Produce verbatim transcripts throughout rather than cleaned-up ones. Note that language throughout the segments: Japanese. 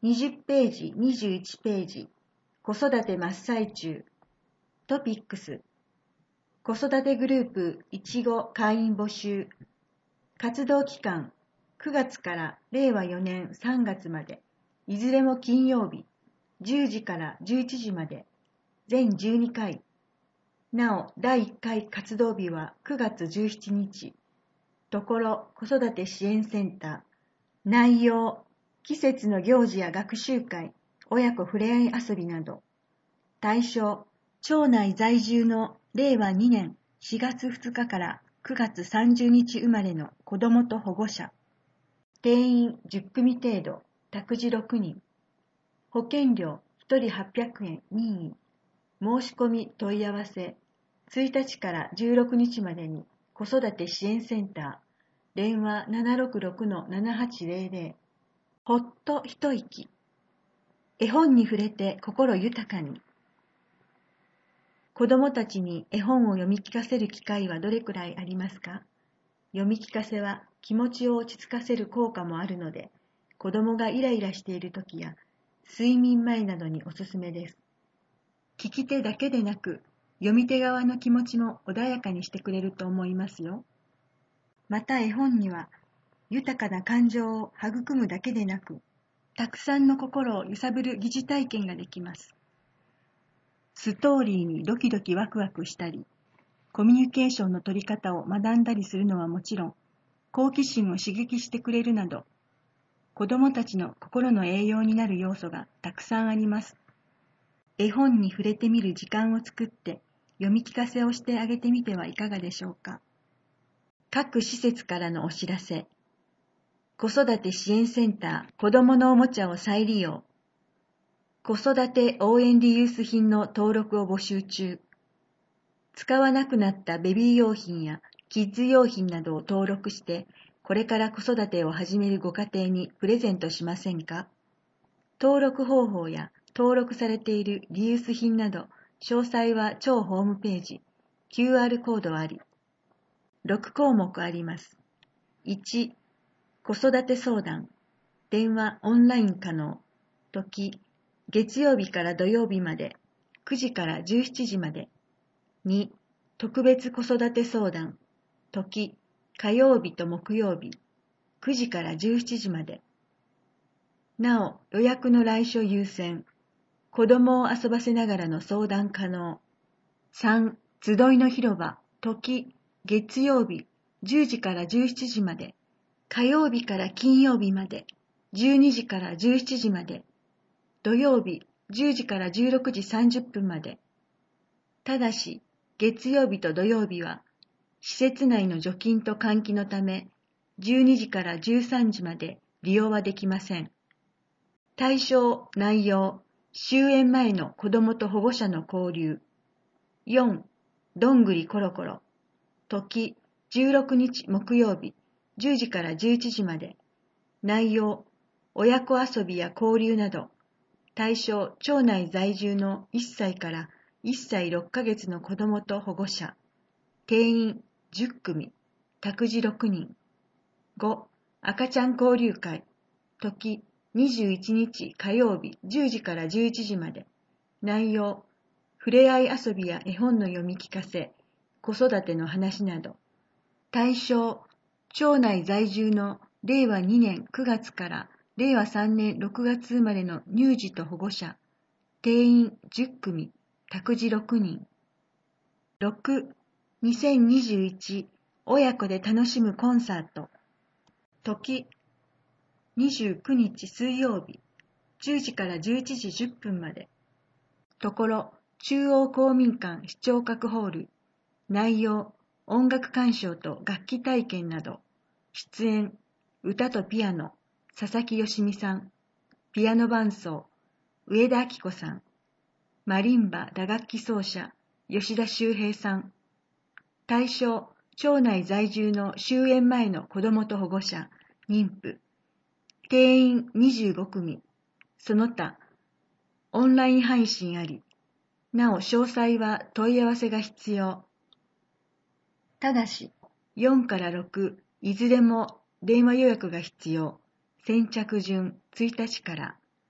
にじゅっページ、にじゅういちページ、子育て真っ最中。トピックス。子育てグループいちご会員募集。活動期間、くがつかられいわよねんさんがつまで、いずれも金曜日、じゅうじからじゅういちじまで、全じゅうにかい。なお、だいいっかい活動日はくがつじゅうしちにち。ところ子育て支援センター。内容、季節の行事や学習会、親子ふれあい遊びなど。対象、町内在住のれいわにねんしがつふつかからくがつさんじゅうにち生まれの子どもと保護者。定員じゅっくみ程度、託児ろくにん。保険料ひとりはっぴゃくえん任意。申し込み問い合わせ、ついたちからじゅうろくにちまでに子育て支援センター、電話 ななろくろくのななはちぜろぜろ。ほっと一息。絵本に触れて心豊かに。子どもたちに絵本を読み聞かせる機会はどれくらいありますか？読み聞かせは気持ちを落ち着かせる効果もあるので、子どもがイライラしているときや睡眠前などにおすすめです。聞き手だけでなく、読み手側の気持ちも穏やかにしてくれると思いますよ。また絵本には、豊かな感情を育むだけでなく、たくさんの心を揺さぶる疑似体験ができます。ストーリーにドキドキワクワクしたり、コミュニケーションの取り方を学んだりするのはもちろん、好奇心を刺激してくれるなど、子どもたちの心の栄養になる要素がたくさんあります。絵本に触れてみる時間を作って読み聞かせをしてあげてみてはいかがでしょうか。各施設からのお知らせ。子育て支援センター子どものおもちゃを再利用。子育て応援リユース品の登録を募集中。使わなくなったベビー用品やキッズ用品などを登録して、これから子育てを始めるご家庭にプレゼントしませんか？登録方法や登録されているリユース品など、詳細は超ホームページ、キューアール コードあり。ろくこうもくあります。いち、子育て相談。電話オンライン可能。時、月曜日から土曜日まで、くじからじゅうしちじまで。に、特別子育て相談。時、火曜日と木曜日、くじからじゅうしちじまで。なお、予約の来所優先。子供を遊ばせながらの相談可能。さん、集いの広場。時、月曜日、じゅうじからじゅうしちじまで。火曜日から金曜日まで、じゅうにじからじゅうしちじまで。土曜日、じゅうじからじゅうろくじさんじゅっぷんまで。ただし、月曜日と土曜日は、施設内の除菌と換気のため、じゅうにじからじゅうさんじまで利用はできません。対象、内容、終園前の子どもと保護者の交流。よん、どんぐりころころ。時、じゅうろくにち木曜日、じゅうじからじゅういちじまで。内容、親子遊びや交流など。対象、町内在住のいっさいからいっさいろっかげつの子どもと保護者。定員じゅっくみ、託児ろくにん。ご、赤ちゃん交流会。時、にじゅういちにち火曜日じゅうじからじゅういちじまで。内容、ふれあい遊びや絵本の読み聞かせ、子育ての話など。対象、町内在住のれいわにねんくがつかられいわさんねんろくがつ生まれの乳児と保護者。定員じゅっくみ、託児ろくにん。ろく、にせんにじゅういち親子で楽しむコンサート。時、にじゅうくにち水曜日、じゅうじからじゅういちじじゅっぷんまで。ところ、中央公民館視聴覚ホール。内容、音楽鑑賞と楽器体験など。出演、歌とピアノ、佐々木よしみさん。ピアノ伴奏、上田明子さん。マリンバ打楽器奏者、吉田修平さん。対象、町内在住の終園前の子どもと保護者、妊婦。定員にじゅうごくみ。その他、オンライン配信あり。なお、詳細は問い合わせが必要。ただし、よんからろく、いずれも電話予約が必要。先着順いちにちから。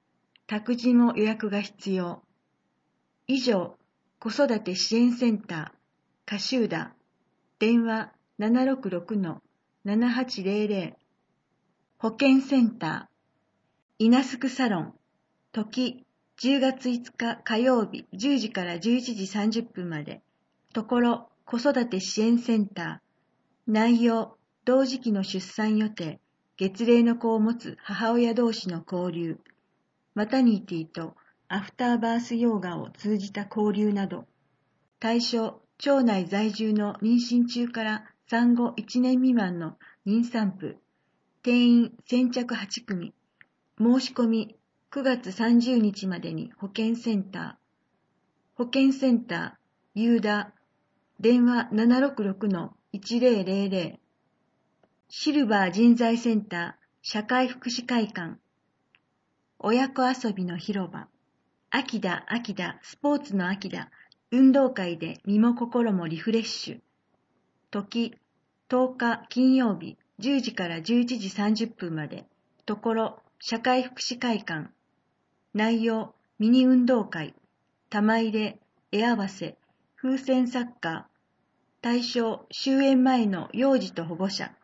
託児も予約が必要。以上、子育て支援センター、カシューダ、電話 ななろくろくのななはちぜろぜろ、保健センター、イナスクサロン、時じゅうがついつか火曜日じゅうじからじゅういちじさんじゅっぷんまで、ところ子育て支援センター、内容、同時期の出産予定、月齢の子を持つ母親同士の交流、マタニティとアフターバースヨガを通じた交流など、対象、町内在住の妊娠中から産後いちねん未満の妊産婦、定員先着はち組、申し込みくがつさんじゅうにちまでに保健センター、保健センター、ユーダ、電話 ななろくろくのいちぜろぜろぜろ、シルバー人材センター、社会福祉会館、親子遊びの広場、秋だ秋だスポーツの秋だ、運動会で身も心もリフレッシュ。時、とおか金曜日じゅうじからじゅういちじさんじゅっぷんまで、ところ社会福祉会館。内容、ミニ運動会、玉入れ、絵合わせ、風船サッカー。対象、終園前の幼児と保護者。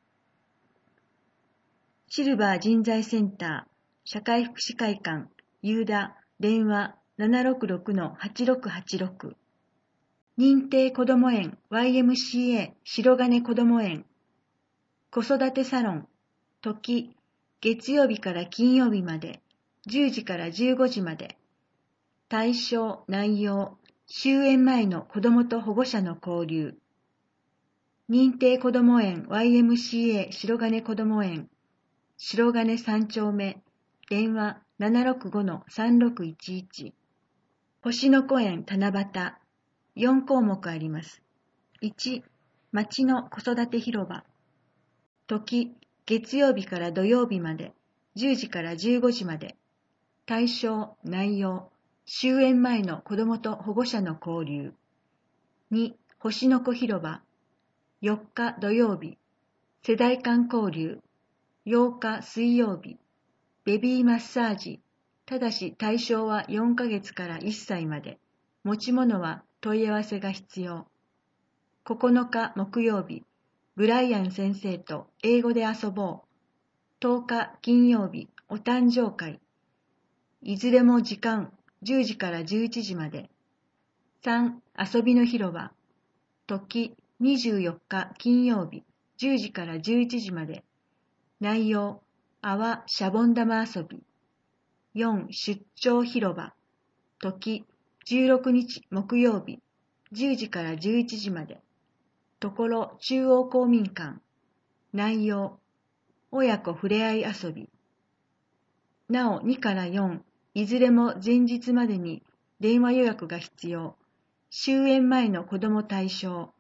シルバー人材センター、社会福祉会館、ユーダ、電話 ななろくろくのはちろくはちろく。認定こども園 ワイエムシーエー 白金こども園。子育てサロン、時、月曜日から金曜日まで、じゅうじからじゅうごじまで。対象、内容、終園前の子どもと保護者の交流。認定こども園 ワイエムシーエー 白金こども園。白金さん丁目、電話 ななろくごのさんろくいちいち。星の子園七夕、よん項目あります。いち、町の子育て広場。時、月曜日から土曜日まで、じゅうじからじゅうごじまで。対象、内容、終園前の子どもと保護者の交流。に、星の子広場。よっか土曜日、世代間交流。ようか水曜日、ベビーマッサージ。ただし対象はよんかげつからいっさいまで。持ち物は問い合わせが必要。ここのか木曜日、ブライアン先生と英語で遊ぼう。とおか金曜日、お誕生会。いずれも時間、じゅうじからじゅういちじまで。さん、遊びの広場。時、にじゅうよっか金曜日、じゅうじからじゅういちじまで。内容、泡シャボン玉遊び。よん、出張広場。時、じゅうろくにち木曜日、じゅうじからじゅういちじまで。ところ中央公民館。内容、親子ふれあい遊び。なおにからよん、いずれも前日までに電話予約が必要。終園前の子ども対象。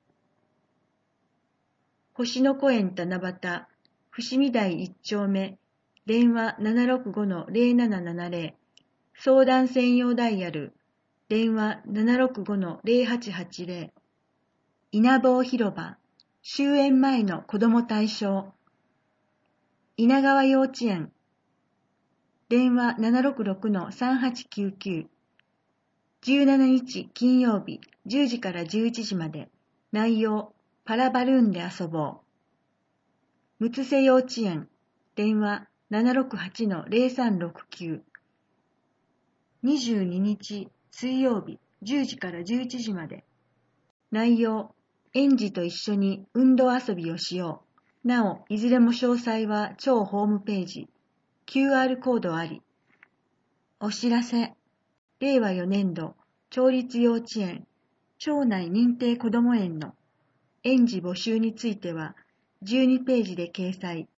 星の子園七夕、伏見台いち丁目、電話 ななろくごのぜろななななぜろ、相談専用ダイヤル、電話 ななろくごのぜろはちはちぜろ、稲坊広場、終園前の子ども対象、稲川幼稚園、電話 ななろくろくのさんはちきゅうきゅう、じゅうしちにち金曜日じゅうじからじゅういちじまで。内容、パラバルーンで遊ぼう。むつせ幼稚園、電話 ななろくはちのぜろさんろくきゅう。にじゅうににち水曜日じゅうじからじゅういちじまで。内容、園児と一緒に運動遊びをしよう。なお、いずれも詳細は町ホームページ、キューアール コードあり。お知らせ。れいわよねんど、町立幼稚園、町内認定こども園の園児募集については、じゅうにページで掲載。